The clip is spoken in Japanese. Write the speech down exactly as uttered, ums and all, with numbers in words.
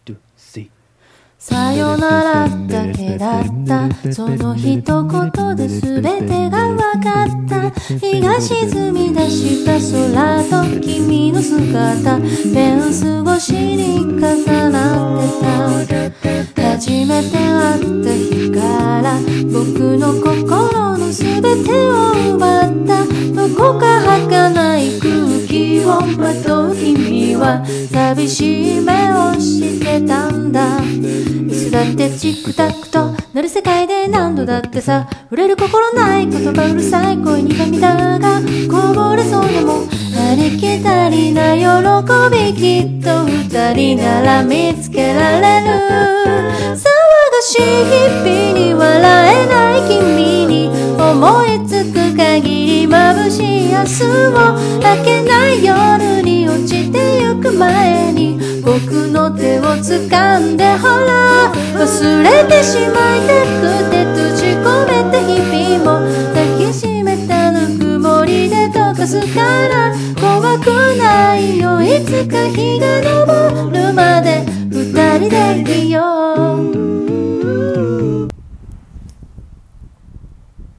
さよならだけだったその一言で全てが分かった日が沈み出した空と君の姿フェンス越しに重なってた初めて会った日から僕の心の全てを奪ったどこか儚い空気をまとう君は寂しい目をしてたんだいつだってチクタクとなる世界で何度だってさ触れる心ない言葉うるさい声に涙がこぼれそうでもありきたりな喜びきっと二人なら見つけられる騒がしい日々に笑えない君に思いつく限り眩しい明日を明けない夜に落ちてゆく前に僕の手を掴んでほら忘れてしまいたくて閉じ込めた日々も抱きしめたぬくもりで溶かすから怖くないよいつか日が昇るまで二人でいよう